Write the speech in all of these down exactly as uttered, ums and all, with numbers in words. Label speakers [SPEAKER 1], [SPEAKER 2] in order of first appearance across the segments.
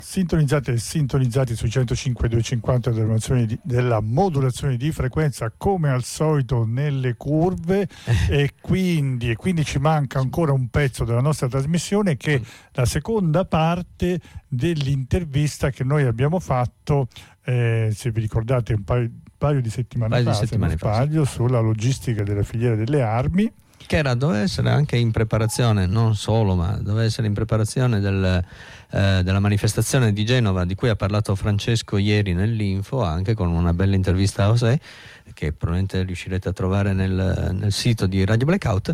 [SPEAKER 1] Sintonizzate e sintonizzati sui centocinque duecentocinquanta della modulazione di, della modulazione di frequenza, come al solito nelle curve, e quindi, e quindi ci manca ancora un pezzo della nostra trasmissione, che è la seconda parte dell'intervista che noi abbiamo fatto, eh, se vi ricordate, un paio, paio di settimane
[SPEAKER 2] paio
[SPEAKER 1] fa,
[SPEAKER 2] di settimane
[SPEAKER 1] se non sbaglio,
[SPEAKER 2] fa,
[SPEAKER 1] sulla logistica della filiera delle armi,
[SPEAKER 2] che era, doveva essere anche in preparazione, non solo, ma doveva essere in preparazione del, eh, della manifestazione di Genova, di cui ha parlato Francesco ieri nell'Info, anche con una bella intervista a José, che probabilmente riuscirete a trovare nel, nel sito di Radio Blackout,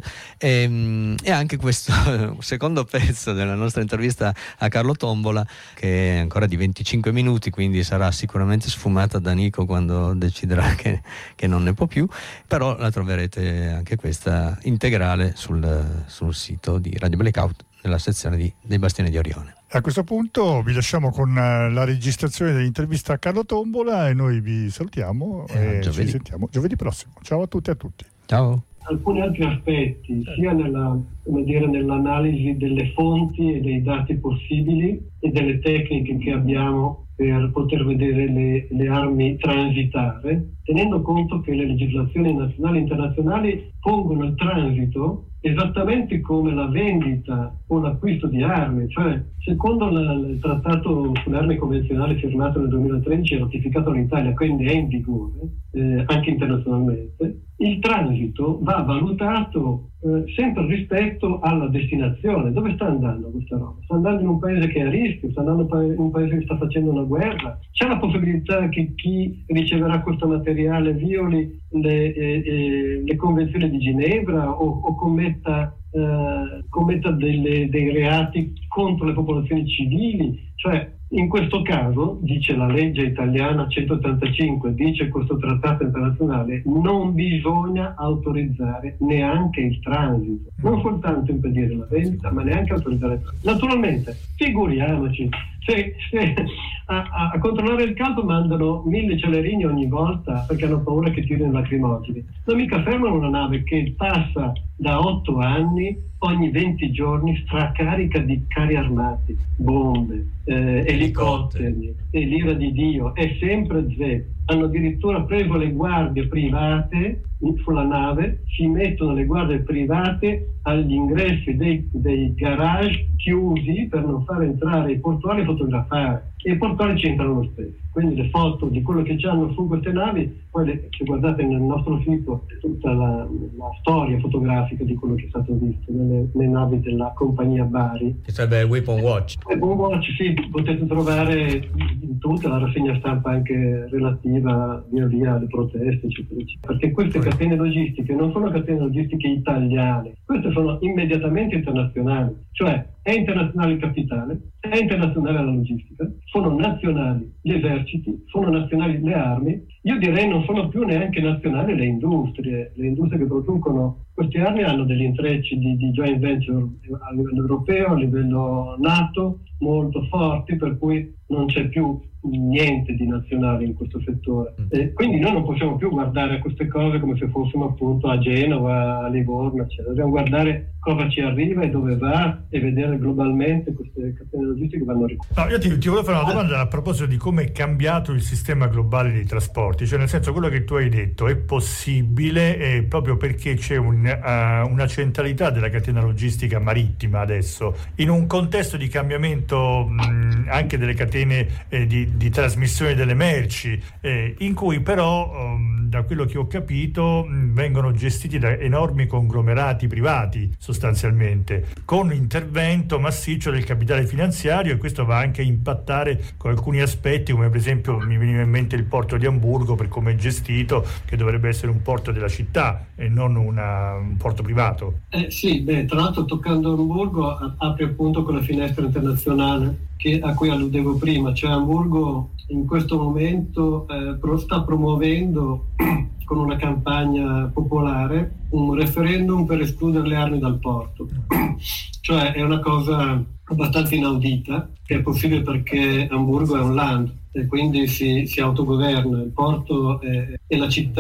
[SPEAKER 2] e, e anche questo secondo pezzo della nostra intervista a Carlo Tombola, che è ancora di venticinque minuti, quindi sarà sicuramente sfumata da Nico quando deciderà che, che non ne può più, però la troverete anche questa integrale sul, sul sito di Radio Blackout, nella sezione di, dei Bastioni di Orione.
[SPEAKER 1] A questo punto vi lasciamo con la registrazione dell'intervista a Carlo Tombola e noi vi salutiamo eh, e ci sentiamo giovedì prossimo. Ciao a tutti e a tutti.
[SPEAKER 2] Ciao.
[SPEAKER 3] Alcuni altri aspetti, sia nella, come dire, nell'analisi delle fonti e dei dati possibili e delle tecniche che abbiamo per poter vedere le, le armi transitare, tenendo conto che le legislazioni nazionali e internazionali pongono il transito esattamente come la vendita o l'acquisto di armi, cioè secondo la, il trattato sulle armi convenzionali firmato nel duemilatredici e ratificato dall'Italia, quindi è in vigore eh, anche internazionalmente, il transito va valutato eh, sempre rispetto alla destinazione. Dove sta andando questa roba? Sta andando in un paese che è a rischio, sta andando in un paese che sta facendo una guerra? C'è la possibilità che chi riceverà questo materiale violi le, eh, eh, le convenzioni di Ginevra o, o commetta, eh, commetta delle, dei reati contro le popolazioni civili? Cioè, in questo caso, dice la legge italiana centottantacinque, dice questo trattato internazionale, non bisogna autorizzare neanche il transito, non soltanto impedire la vendita, ma neanche autorizzare il transito. Naturalmente, figuriamoci, se, se a, a, a controllare il caldo mandano mille celerini ogni volta perché hanno paura che tirino lacrimogeni. Non mica fermano una nave che passa da otto anni ogni venti giorni stracarica di carri armati, bombe, eh, elicotteri e l'ira di Dio, è sempre zero. Hanno addirittura preso le guardie private sulla nave, si mettono le guardie private agli ingressi dei, dei garage chiusi per non far entrare i portuali a fotografare, e i portuali ci entrano lo stesso. Quindi le foto di quello che c'hanno su queste navi, poi le, se guardate nel nostro sito tutta la, la storia fotografica di quello che è stato visto nelle, nelle navi della compagnia Bari.
[SPEAKER 2] Che sarebbe Weapon Watch.
[SPEAKER 3] Weapon Watch, sì, potete trovare in tutta la rassegna stampa anche relativa via via alle proteste, eccetera, eccetera. Perché queste catene logistiche non sono catene logistiche italiane, queste sono immediatamente internazionali, cioè è internazionale il capitale, è internazionale la logistica, sono nazionali gli eserciti, sono nazionali le armi, io direi non sono più neanche nazionali le industrie, le industrie che producono queste armi hanno degli intrecci di, di joint venture a livello europeo, a livello NATO, molto forti, per cui non c'è più niente di nazionale in questo settore. E quindi noi non possiamo più guardare a queste cose come se fossimo appunto a Genova, a Livorno, eccetera. Dobbiamo guardare cosa ci arriva e dove va e vedere globalmente queste catene logistiche vanno riconosciute.
[SPEAKER 1] No, io ti, ti volevo fare una domanda a proposito di come è cambiato il sistema globale dei trasporti, cioè nel senso, quello che tu hai detto è possibile eh, proprio perché c'è un, uh, una centralità della catena logistica marittima adesso, in un contesto di cambiamento mh, anche delle catene eh, di, di trasmissione delle merci, eh, in cui però um, da quello che ho capito mh, vengono gestiti da enormi conglomerati privati sostanzialmente, con intervento massiccio del capitale finanziario, e questo va anche a impattare con alcuni aspetti, come per esempio mi veniva in mente il porto di Amburgo, per come è gestito, che dovrebbe essere un porto della città e non una, un porto privato.
[SPEAKER 3] Eh sì, beh, tra l'altro toccando Amburgo apre appunto quella finestra internazionale che, a cui alludevo prima, cioè Amburgo in questo momento eh, sta promuovendo con una campagna popolare un referendum per escludere le armi dal porto. Cioè è una cosa abbastanza inaudita, che è possibile perché Amburgo è un land e quindi si, si autogoverna, il porto è, e la città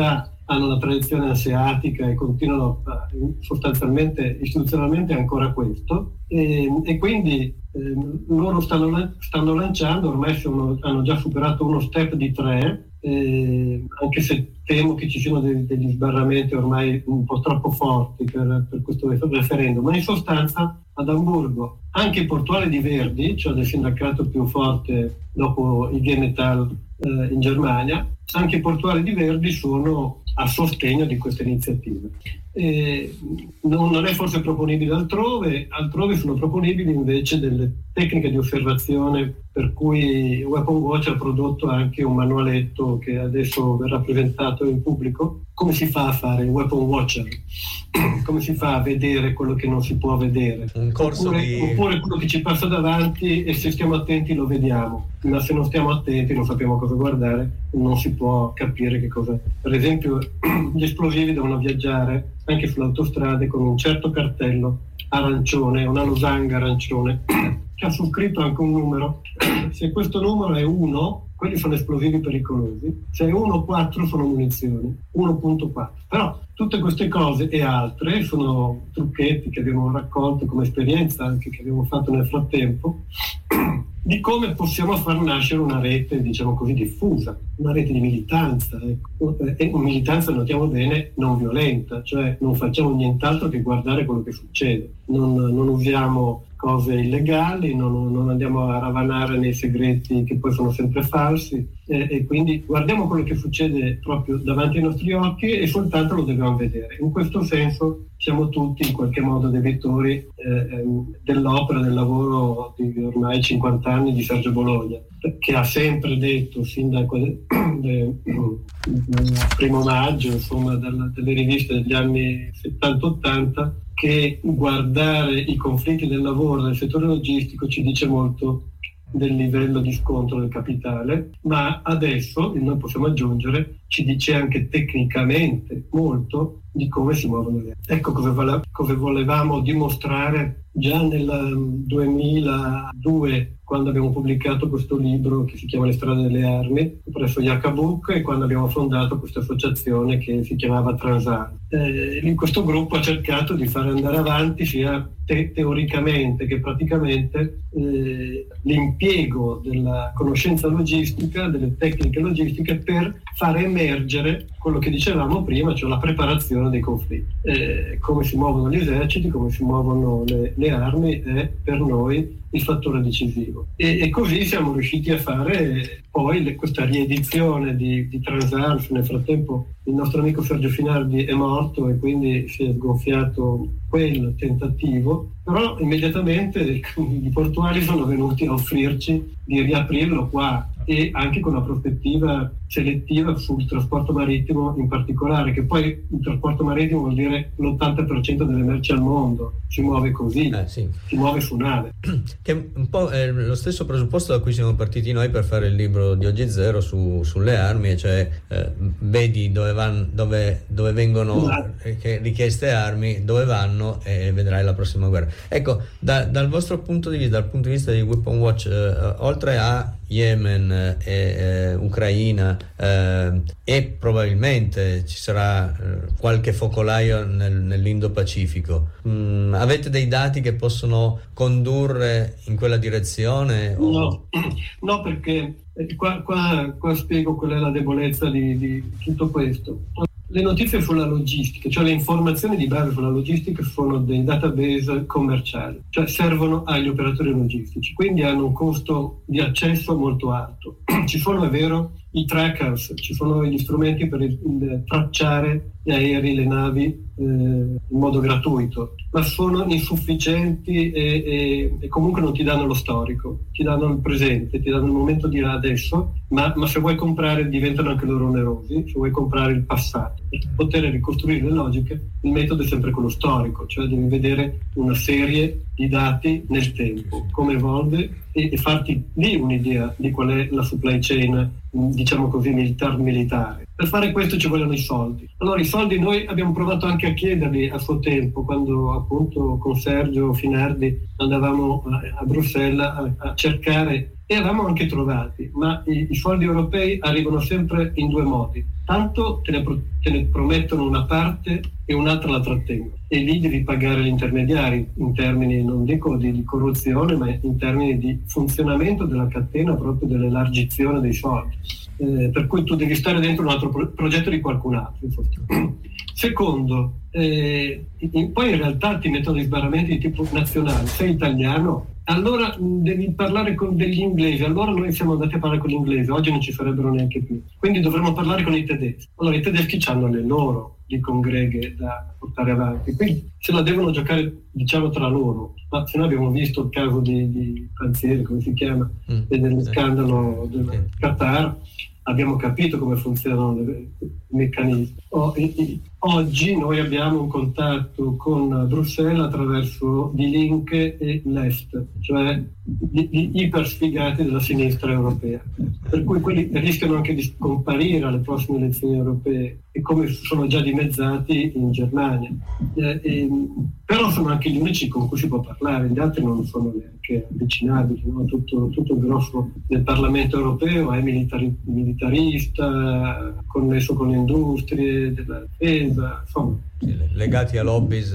[SPEAKER 3] hanno una tradizione asiatica e continuano a, sostanzialmente, istituzionalmente ancora questo, e, e quindi eh, loro stanno, stanno lanciando, ormai sono, hanno già superato uno step di tre, eh, anche se temo che ci siano dei, degli sbarramenti ormai un po' troppo forti per, per questo referendum, ma in sostanza ad Amburgo anche i portuali di Verdi, cioè del sindacato più forte dopo i G Metall eh, in Germania, anche i portuali di Verdi sono a sostegno di questa iniziativa. Eh, non, non è forse proponibile altrove, altrove sono proponibili invece delle tecniche di osservazione, per cui Weapon Watch ha prodotto anche un manualetto che adesso verrà presentato in pubblico. Come si fa a fare il Weapon Watcher? Come si fa a vedere quello che non si può vedere?
[SPEAKER 2] Un corso
[SPEAKER 3] oppure,
[SPEAKER 2] di...
[SPEAKER 3] oppure quello che ci passa davanti, e se stiamo attenti lo vediamo, ma se non stiamo attenti non sappiamo cosa guardare, non si può capire che cosa. Per esempio gli esplosivi devono viaggiare anche sulle autostrade con un certo cartello arancione, una losanga arancione che ha su scritto anche un numero. Se questo numero è uno, quelli sono esplosivi pericolosi, se è uno quattro sono munizioni, uno virgola quattro. Però tutte queste cose e altre sono trucchetti che abbiamo raccolto come esperienza, anche che abbiamo fatto nel frattempo, di come possiamo far nascere una rete, diciamo così, diffusa, una rete di militanza, ecco. E militanza, notiamo bene, non violenta, cioè non facciamo nient'altro che guardare quello che succede, non, non usiamo cose illegali, non, non andiamo a ravanare nei segreti che poi sono sempre falsi, e, e quindi guardiamo quello che succede proprio davanti ai nostri occhi e soltanto lo dobbiamo vedere. In questo senso siamo tutti in qualche modo dei vettori eh, dell'opera, del lavoro di ormai cinquanta anni di Sergio Bologna, che ha sempre detto fin dal primo maggio, insomma, dalla, delle riviste degli anni settanta ottanta, che guardare i conflitti del lavoro nel settore logistico ci dice molto del livello di scontro del capitale, ma adesso, e noi possiamo aggiungere, ci dice anche tecnicamente molto di come si muovono le armi. Ecco cosa, vole- cosa volevamo dimostrare già nel duemiladue, quando abbiamo pubblicato questo libro che si chiama Le strade delle armi presso Yacabuc, e quando abbiamo fondato questa associazione che si chiamava Transarm. Eh, in questo gruppo ha cercato di fare andare avanti sia te- teoricamente che praticamente eh, l'impiego della conoscenza logistica, delle tecniche logistiche, per fare emergere quello che dicevamo prima, cioè la preparazione dei conflitti. Eh, come si muovono gli eserciti, come si muovono le, le armi è per noi il fattore decisivo. E, e così siamo riusciti a fare poi le, questa riedizione di, di Transarm. Nel frattempo il nostro amico Sergio Finardi è morto e quindi si è sgonfiato quel tentativo, però immediatamente i portuali sono venuti a offrirci di riaprirlo qua, e anche con una prospettiva selettiva sul trasporto marittimo in particolare, che poi il trasporto marittimo vuol dire l'ottanta per cento delle merci al mondo si muove così,
[SPEAKER 2] eh, sì.
[SPEAKER 3] si muove su nave.
[SPEAKER 2] Che è un po' è lo stesso presupposto da cui siamo partiti noi per fare il libro di Oggi Zero su, sulle armi, cioè eh, vedi dove, van, dove, dove vengono che, richieste armi, dove vanno, e vedrai la prossima guerra. Ecco, da, dal vostro punto di vista, dal punto di vista di Weapon Watch, eh, oltre a Yemen e eh, Ucraina, eh, e probabilmente ci sarà eh, qualche focolaio nel, nell'Indo-Pacifico, mm, avete dei dati che possono condurre in quella direzione? O...
[SPEAKER 3] No, no, perché qua, qua, qua spiego qual è la debolezza di, di tutto questo. Le notizie sulla logistica, cioè le informazioni di base sulla logistica, sono dei database commerciali, cioè servono agli operatori logistici, quindi hanno un costo di accesso molto alto. Ci sono, è vero, i trackers, ci sono gli strumenti per il, il, tracciare gli aerei, le navi eh, in modo gratuito, ma sono insufficienti e, e, e comunque non ti danno lo storico, ti danno il presente, ti danno il momento di adesso, ma, ma se vuoi comprare diventano anche loro onerosi, se vuoi comprare il passato. Per poter ricostruire le logiche, il metodo è sempre quello storico, cioè devi vedere una serie di dati nel tempo, come evolve, e, e farti lì un'idea di qual è la supply chain, diciamo così, militar-militare. Per fare questo ci vogliono i soldi. Allora i soldi noi abbiamo provato anche a chiederli a suo tempo, quando appunto con Sergio Finardi andavamo a, a Bruxelles a, a cercare e avevamo anche trovati, ma i, i soldi europei arrivano sempre in due modi: tanto te ne, pro, te ne promettono una parte e un'altra la trattengono, e lì devi pagare gli intermediari in termini, non dico di, di corruzione, ma in termini di funzionamento della catena, proprio dell'elargizione dei soldi. Eh, per cui tu devi stare dentro un altro pro- progetto di qualcun altro. Secondo, eh, in, poi in realtà ti mettono dei sbarramenti di tipo nazionale. Sei italiano, allora devi parlare con degli inglesi. Allora noi siamo andati a parlare con gli inglesi, oggi non ci farebbero neanche più, quindi dovremmo parlare con i tedeschi. Allora i tedeschi hanno le loro di congreghe da portare avanti, quindi se la devono giocare, diciamo, tra loro. Ma se noi abbiamo visto il caso di, di Panzieri, come si chiama, mm. e dello scandalo del Qatar, abbiamo capito come funzionano i meccanismi. O, i, i, oggi noi abbiamo un contatto con Bruxelles attraverso di Link e Left, cioè gli, gli ipersfigati della sinistra europea, per cui quelli rischiano anche di scomparire alle prossime elezioni europee, e come sono già dimezzati in Germania. Eh, e, però sono anche gli unici con cui si può parlare, gli altri non sono neanche avvicinabili, no? tutto, tutto il grosso del Parlamento europeo è militari, militarista, connesso con le industrie della difesa, insomma.
[SPEAKER 2] Legati a lobbies?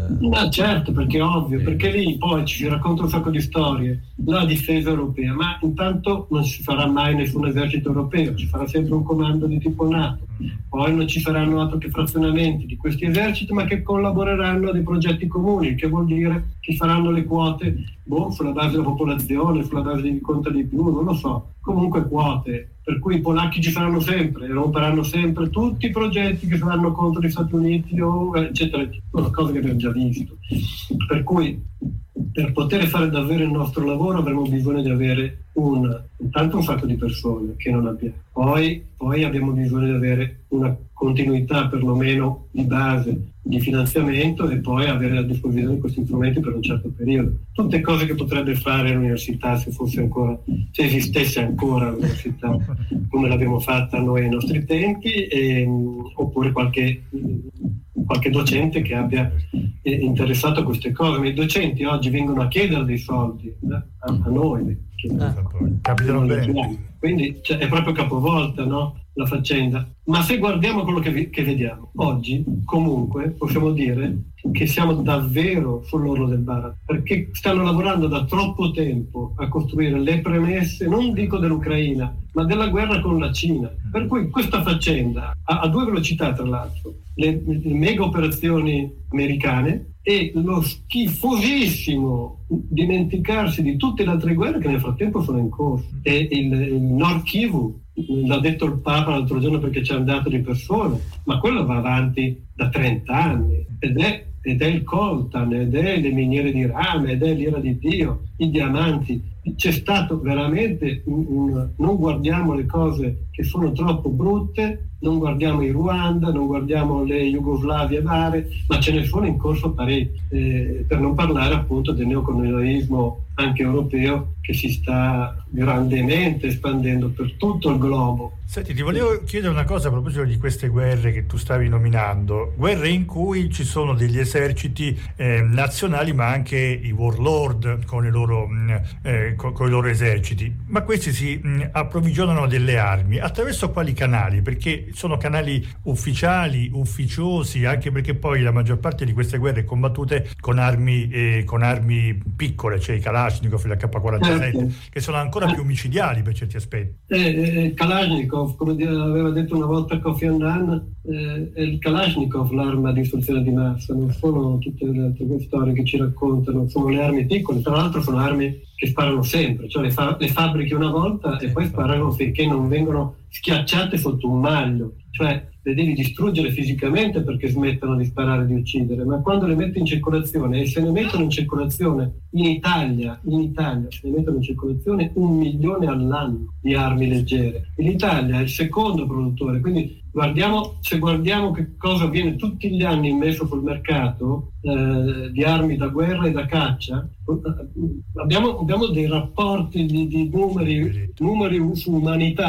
[SPEAKER 3] Ma certo, perché è ovvio, sì. Perché lì poi ci si racconta un sacco di storie, la difesa europea, ma intanto non si farà mai nessun esercito europeo, ci farà sempre un comando di tipo NATO, poi non ci saranno altro che frazionamenti di questi eserciti, ma che collaboreranno a dei progetti comuni, che vuol dire che faranno le quote boh, sulla base della popolazione, sulla base di chi conta di più, non lo so, comunque quote, per cui i polacchi ci saranno sempre, romperanno sempre tutti i progetti che saranno contro gli Stati Uniti o eccetera, una cosa che abbiamo già visto. Per cui per poter fare davvero il nostro lavoro avremo bisogno di avere un, intanto un sacco di persone che non abbiamo, poi, poi abbiamo bisogno di avere una continuità perlomeno di base di finanziamento, e poi avere a disposizione questi strumenti per un certo periodo. Tutte cose che potrebbe fare l'università se fosse ancora, se esistesse ancora l'università come l'abbiamo fatta noi ai nostri tempi, e, oppure qualche qualche docente che abbia eh, interessato a queste cose. Ma i docenti oggi vengono a chiedere dei soldi eh, a, a noi,
[SPEAKER 1] ah, capitano bene.
[SPEAKER 3] Quindi cioè, è proprio capovolta, no, la faccenda. Ma se guardiamo quello che, vi, che vediamo oggi, comunque possiamo dire che siamo davvero sull'orlo del baratro, perché stanno lavorando da troppo tempo a costruire le premesse, non dico dell'Ucraina, ma della guerra con la Cina. Per cui questa faccenda ha, ha due velocità, tra l'altro: le, le mega operazioni americane e lo schifosissimo dimenticarsi di tutte le altre guerre che nel frattempo sono in corso. E il, il Nord Kivu, l'ha detto il Papa l'altro giorno perché ci è andato di persona, ma quello va avanti da trenta anni, ed è, ed è il coltan, ed è le miniere di rame, ed è l'ira di Dio, i diamanti. C'è stato veramente un, un, non guardiamo le cose che sono troppo brutte, non guardiamo il Ruanda, non guardiamo le Jugoslavie varie, ma ce ne sono in corso parecchi, eh, per non parlare appunto del neocolonialismo anche europeo che si sta grandemente espandendo per tutto il globo.
[SPEAKER 1] Senti, ti volevo chiedere una cosa a proposito di queste guerre che tu stavi nominando, guerre in cui ci sono degli eserciti eh, nazionali, ma anche i warlord con i loro, eh, con, con i loro eserciti, ma questi si mh, approvvigionano delle armi attraverso quali canali? Perché sono canali ufficiali, ufficiosi, anche perché poi la maggior parte di queste guerre è combattute con armi, eh, con armi piccole, cioè i Kalashnikov, la K quarantasette, certo, che sono ancora più micidiali per certi aspetti.
[SPEAKER 3] Eh, eh, Kalashnikov, come aveva detto una volta Kofi Annan, eh, è il Kalashnikov l'arma di distruzione di massa, non sono tutte le altre storie che ci raccontano, sono le armi piccole, tra l'altro sono armi che sparano sempre, cioè le, fa- le fabbriche una volta e poi sparano finché non vengono schiacciate sotto un maglio, cioè le devi distruggere fisicamente perché smettano di sparare, di uccidere, ma quando le metti in circolazione, e se ne mettono in circolazione in Italia, in Italia se ne mettono in circolazione un milione all'anno di armi leggere, e l'Italia è il secondo produttore, quindi guardiamo, se guardiamo che cosa viene tutti gli anni immesso sul mercato eh, di armi da guerra e da caccia, abbiamo, abbiamo dei rapporti di, di numeri, numeri su umanità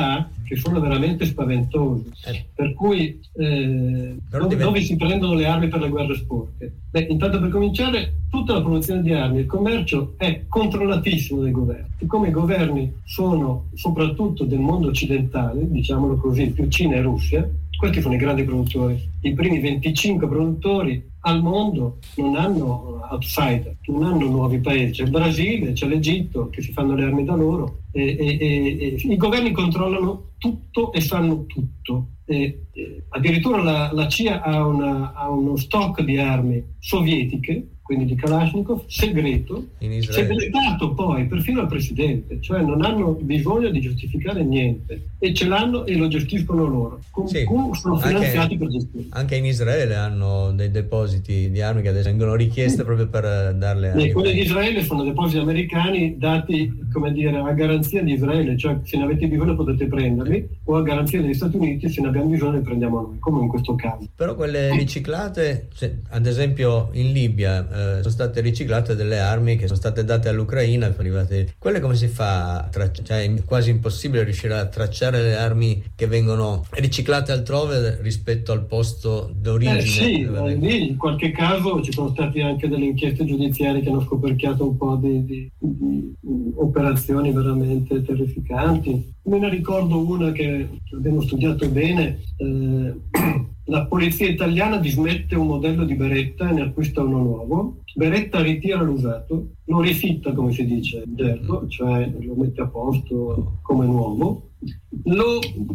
[SPEAKER 3] che sono veramente spaventosi.
[SPEAKER 2] Eh.
[SPEAKER 3] Per cui eh, dove, diventa... dove si prendono le armi per le guerre sporche? Beh, intanto per cominciare, tutta la produzione di armi, il commercio è controllatissimo dai governi. Siccome i governi sono soprattutto del mondo occidentale, diciamolo così, più Cina e Russia, questi sono i grandi produttori. I primi venticinque produttori al mondo non hanno outsider, non hanno nuovi paesi. C'è il Brasile, c'è l'Egitto che si fanno le armi da loro e, e, e, e i governi controllano tutto e sanno tutto. E, e, addirittura la, la C I A ha, una, ha uno stock di armi sovietiche, quindi di Kalashnikov, segreto, segretato poi perfino al presidente, cioè non hanno bisogno di giustificare niente e ce l'hanno e lo gestiscono loro. Con,
[SPEAKER 2] sì,
[SPEAKER 3] con, sono finanziati
[SPEAKER 2] anche,
[SPEAKER 3] per gestire.
[SPEAKER 2] Anche in Israele hanno dei depositi di armi che adesso vengono richieste sì. proprio per darle a
[SPEAKER 3] quelli di Israele sono depositi americani dati, come dire, a garanzia di Israele, cioè se ne avete bisogno potete prenderli, o a garanzia degli Stati Uniti, se ne abbiamo bisogno li prendiamo noi, come in questo caso.
[SPEAKER 2] Però quelle riciclate, cioè, ad esempio in Libia eh, sono state riciclate delle armi che sono state date all'Ucraina, arrivate. Quelle come si fa a tracciare? Cioè è quasi impossibile riuscire a tracciare le armi che vengono riciclate altrove rispetto al posto d'origine.
[SPEAKER 3] Eh sì, eh, lì in qualche caso ci sono state anche delle inchieste giudiziarie che hanno scoperchiato un po' di, di, di, di operazioni veramente terrificanti. Me ne ricordo una che abbiamo studiato bene. Eh, la polizia italiana dismette un modello di Beretta e ne acquista uno nuovo. Beretta ritira l'usato, lo rifitta, come si dice in gergo, cioè lo mette a posto come nuovo, lo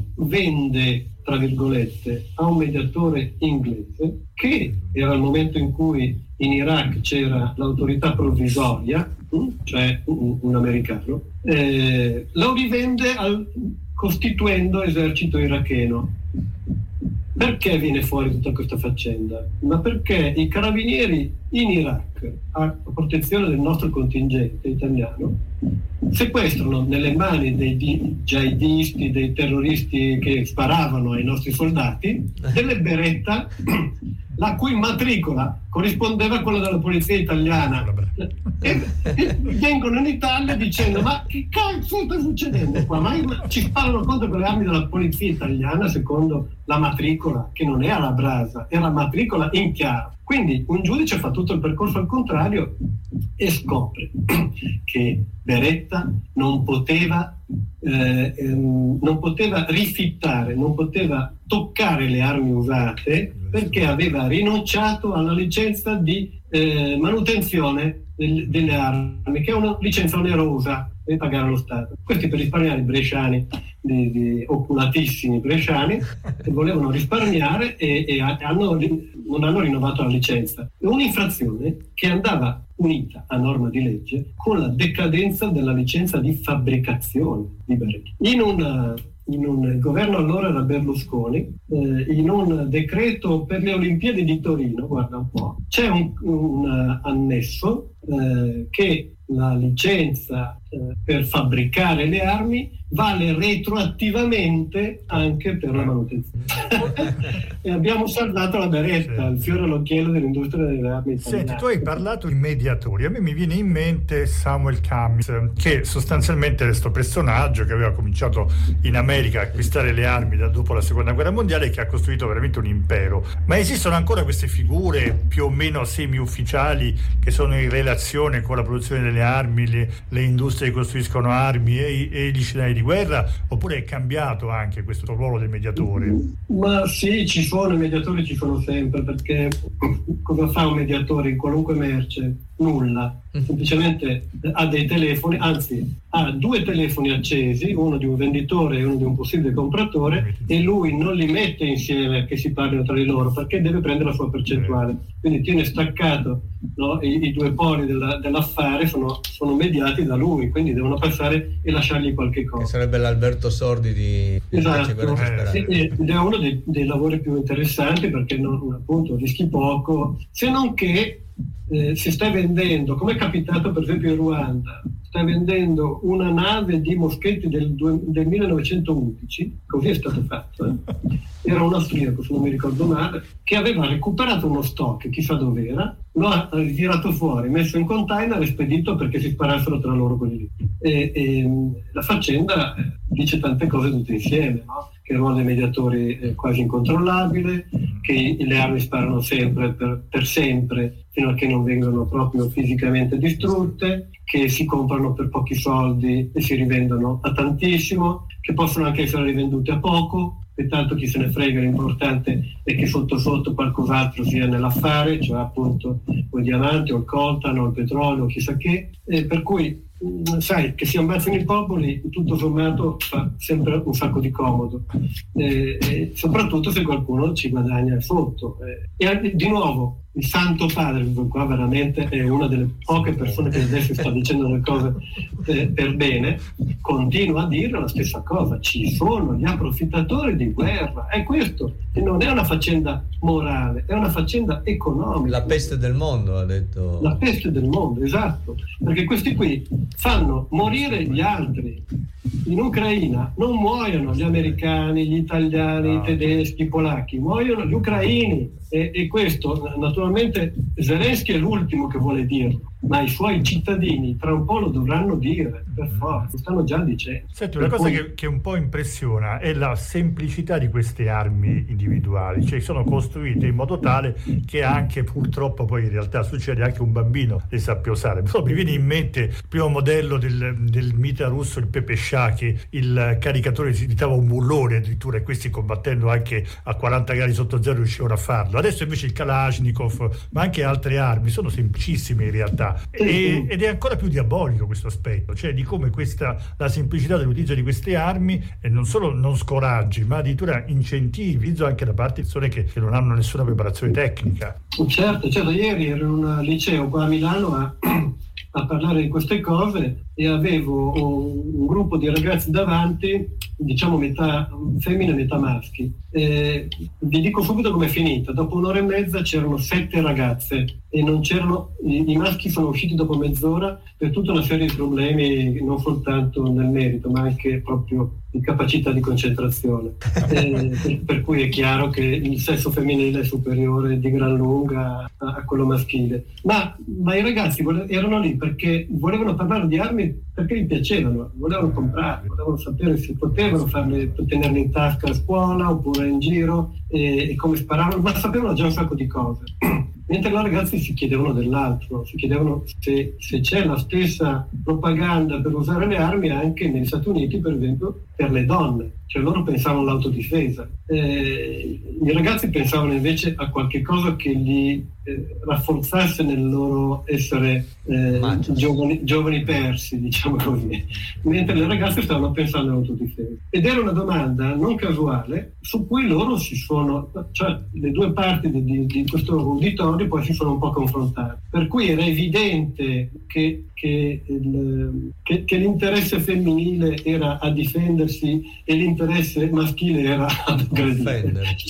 [SPEAKER 3] vende, tra virgolette, a un mediatore inglese che era il momento in cui in Iraq c'era l'autorità provvisoria, cioè un, un americano, eh, lo rivende al, costituendo esercito iracheno. Perché viene fuori tutta questa faccenda? Ma perché i carabinieri in Iraq, a protezione del nostro contingente italiano, sequestrano nelle mani dei jihadisti, dei terroristi che sparavano ai nostri soldati, delle Beretta la cui matricola corrispondeva a quella della polizia italiana. E, e vengono in Italia dicendo: ma che cazzo sta succedendo qua? Ma ci sparano contro con le armi della polizia italiana secondo la matricola, che non era la brasa, era matricola in chiaro. Quindi un giudice fa tutto il percorso al contrario e scopre che Beretta non poteva eh, ehm, non poteva rifittare, non poteva toccare le armi usate perché aveva rinunciato alla licenza di eh, manutenzione del, delle armi, che è una licenza onerosa, deve pagare lo Stato. Questi per risparmiare i bresciani, di, di oculatissimi bresciani, che volevano risparmiare e, e hanno, non hanno rinnovato la licenza. È un'infrazione che andava unita a norma di legge con la decadenza della licenza di fabbricazione di Beretta. In una in un il governo allora era Berlusconi, eh, in un decreto per le Olimpiadi di Torino, guarda un po', c'è un, un uh, annesso eh, che la licenza eh, per fabbricare le armi vale retroattivamente anche per la manutenzione. E abbiamo salvato la Beretta, sì. Il fiore all'occhiello dell'industria delle armi italiane.
[SPEAKER 1] Senti, tu hai parlato di mediatori, a me mi viene in mente Samuel Cummings, che sostanzialmente è questo personaggio che aveva cominciato in America a acquistare le armi da dopo la seconda guerra mondiale e che ha costruito veramente un impero. Ma esistono ancora queste figure più o meno semi-ufficiali che sono in relazione con la produzione delle armi, le, le industrie che costruiscono armi e, e gli scenari di guerra, oppure è cambiato anche questo ruolo del mediatore?
[SPEAKER 3] Ma sì, ci sono, i mediatori ci sono sempre, perché cosa fa un mediatore in qualunque merce? Nulla, semplicemente ha dei telefoni, anzi ha due telefoni accesi, uno di un venditore e uno di un possibile compratore, e lui non li mette insieme che si parlino tra di loro perché deve prendere la sua percentuale, quindi tiene staccato, no? I, i due poli della, dell'affare sono, sono mediati da lui, quindi devono passare e lasciargli qualche cosa.
[SPEAKER 2] Che sarebbe l'Alberto Sordi di
[SPEAKER 3] esatto, eh, ed è uno dei, dei lavori più interessanti perché non, appunto rischi poco, se non che Eh, si sta vendendo, come è capitato per esempio in Ruanda, sta vendendo una nave di moschetti del, del millenovecentoundici, così è stato fatto, eh? Era un austriaco, se non mi ricordo male, che aveva recuperato uno stock, chissà dov'era, lo ha ritirato fuori, messo in container e spedito perché si sparassero tra loro quelli lì. E, e, la faccenda dice tante cose tutte insieme, no? Che il ruolo dei mediatori è quasi incontrollabile, che le armi sparano sempre per, per sempre fino a che non vengono proprio fisicamente distrutte, che si comprano per pochi soldi e si rivendono a tantissimo, che possono anche essere rivendute a poco, e tanto chi se ne frega, l'importante è che sotto sotto qualcos'altro sia nell'affare, cioè appunto o il diamante o il coltano o il petrolio o chissà che, e per cui sai, che si ammazzino i popoli tutto sommato fa sempre un sacco di comodo, e, e soprattutto se qualcuno ci guadagna sotto, e, e di nuovo il Santo Padre, qua veramente è una delle poche persone che adesso sta dicendo le cose eh, per bene, continua a dire la stessa cosa: ci sono gli approfittatori di guerra, è questo, e non è una faccenda morale, è una faccenda economica.
[SPEAKER 2] La peste del mondo, ha detto.
[SPEAKER 3] La peste del mondo, esatto, perché questi qui fanno morire gli altri. In Ucraina non muoiono gli americani, gli italiani, i tedeschi, i polacchi, muoiono gli ucraini, e, e questo naturalmente Zelensky è l'ultimo che vuole dirlo, ma i suoi cittadini tra un po' lo dovranno dire, per forza, lo stanno già dicendo.
[SPEAKER 1] Senti, una
[SPEAKER 3] per
[SPEAKER 1] cosa
[SPEAKER 3] cui...
[SPEAKER 1] che, che un po' impressiona è la semplicità di queste armi individuali, cioè sono costruite in modo tale che anche purtroppo poi in realtà succede anche un bambino le sappia usare. Mi viene in mente il primo modello del, del mitra russo, il Pepe Shah, che il caricatore si diventava un bullone addirittura, e questi combattendo anche a quaranta gradi sotto zero riuscivano a farlo. Adesso invece il Kalashnikov, ma anche altre armi, sono semplicissime in realtà, e, ed è ancora più diabolico questo aspetto, cioè di come questa, la semplicità dell'utilizzo di queste armi eh, non solo non scoraggi, ma addirittura incentivi anche da parte di persone che, che non hanno nessuna preparazione tecnica.
[SPEAKER 3] Certo, certo, ieri ero in un liceo qua a Milano a, a parlare di queste cose, e avevo un, un gruppo di ragazzi davanti, diciamo metà femmine e metà maschi. Eh, vi dico subito com'è finita: dopo un'ora e mezza c'erano sette ragazze e non c'erano, i, i maschi sono usciti dopo mezz'ora per tutta una serie di problemi, non soltanto nel merito ma anche proprio di capacità di concentrazione, eh, per, per cui è chiaro che il sesso femminile è superiore di gran lunga a, a quello maschile, ma, ma i ragazzi vole- erano lì perché volevano parlare di armi, perché gli piacevano, volevano comprarle, volevano sapere se potevano farle, tenerle in tasca a scuola oppure in giro, e, e come sparavano, ma sapevano già un sacco di cose. Mentre loro ragazzi si chiedevano dell'altro, si chiedevano se, se c'è la stessa propaganda per usare le armi anche negli Stati Uniti, per esempio, per le donne. Cioè loro pensavano all'autodifesa. Eh, i ragazzi pensavano invece a qualche cosa che li eh, rafforzasse nel loro essere eh, giovani, giovani persi, diciamo così. Mentre le ragazze stavano pensando all'autodifesa. Ed era una domanda non casuale su cui loro si sono, cioè le due parti di, di, di questo uditorio poi si sono un po' confrontate. Per cui era evidente che, che, il, che, che l'interesse femminile era a difendersi e l'interesse maschile era ad aggredire.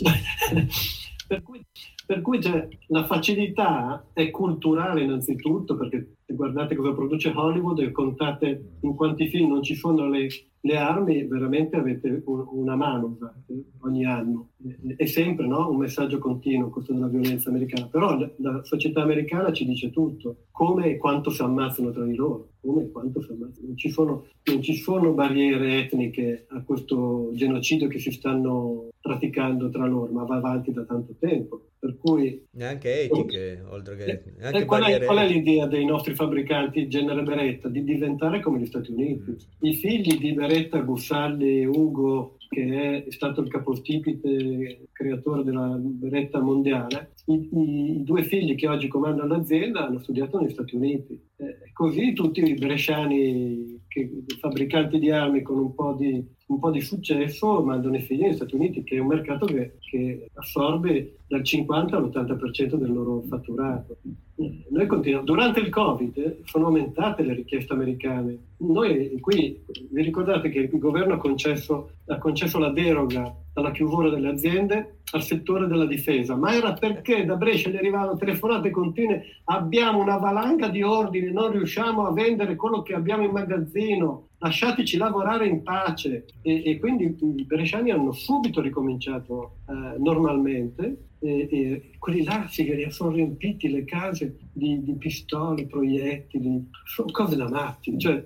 [SPEAKER 3] per cui, per cui cioè, la facilità è culturale innanzitutto, perché se guardate cosa produce Hollywood e contate in quanti film non ci sono le, le armi, veramente avete un, una mano usate ogni anno. È sempre, no? Un messaggio continuo questo della violenza americana, però la, la società americana ci dice tutto, come e quanto si ammazzano tra di loro, come e quanto si ammazzano. Non ci sono, non ci sono barriere etniche a questo genocidio che si stanno praticando tra loro, ma va avanti da tanto tempo. Per cui
[SPEAKER 2] neanche etiche, oh, oltre che
[SPEAKER 3] anche qual, è, qual è l'idea dei nostri fabbricanti genere Beretta? Di diventare come gli Stati Uniti. I figli di Beretta, Gussalli, Ugo, che è stato il capostipite creatore della Beretta mondiale, i, i, i due figli che oggi comandano l'azienda hanno studiato negli Stati Uniti. Eh, così tutti i bresciani, che, fabbricanti di armi con un po' di, un po' di successo, mandano i figli negli Stati Uniti, che è un mercato che, che assorbe dal cinquanta all'ottanta per cento del loro fatturato. Noi continuiamo. Durante il Covid sono aumentate le richieste americane. Noi qui, vi ricordate che il governo ha concesso, ha concesso la deroga alla chiusura delle aziende al settore della difesa, ma era perché da Brescia gli arrivavano telefonate continue: abbiamo una valanga di ordini, non riusciamo a vendere quello che abbiamo in magazzino, lasciateci lavorare in pace. E, e quindi i bresciani hanno subito ricominciato eh, normalmente. E, e quelli là si sono riempiti le case di, di pistole, proiettili, sono cose da matti. Cioè,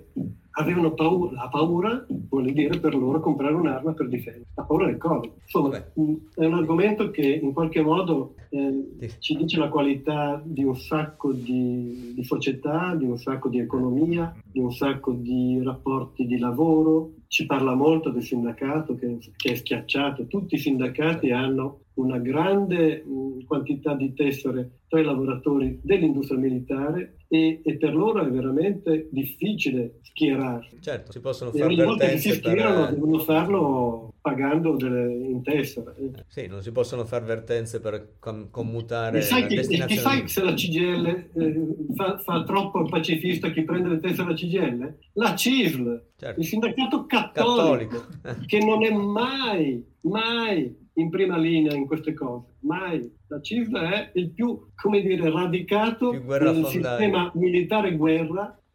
[SPEAKER 3] avevano paura, la paura vuol dire per loro comprare un'arma per difendere, la paura del Covid. Insomma, Vabbè. È un argomento che in qualche modo eh, ci dice la qualità di un sacco di, di società, di un sacco di economia, di un sacco di rapporti di lavoro. Ci parla molto del sindacato che, che è schiacciato. Tutti i sindacati hanno una grande mh, quantità di tessere tra i lavoratori dell'industria militare e, e per loro è veramente difficile schierarsi.
[SPEAKER 4] Certo, si possono
[SPEAKER 3] e
[SPEAKER 4] fare
[SPEAKER 3] ogni volta che si
[SPEAKER 4] vertenze
[SPEAKER 3] schierano
[SPEAKER 4] per...
[SPEAKER 3] devono farlo pagando delle in tessera.
[SPEAKER 4] Eh, sì, non si possono fare vertenze per com- commutare
[SPEAKER 3] e sai
[SPEAKER 4] la
[SPEAKER 3] chi,
[SPEAKER 4] destinazione.
[SPEAKER 3] chi fa se la C G I L eh, fa, fa troppo il pacifista, chi prende le tessere alla C G I L? La C I S L, certo. Il sindacato cattolico, cattolico. Che non è mai, mai in prima linea in queste cose, mai. La C I S L è il più, come dire, radicato
[SPEAKER 4] più
[SPEAKER 3] nel sistema militare guerra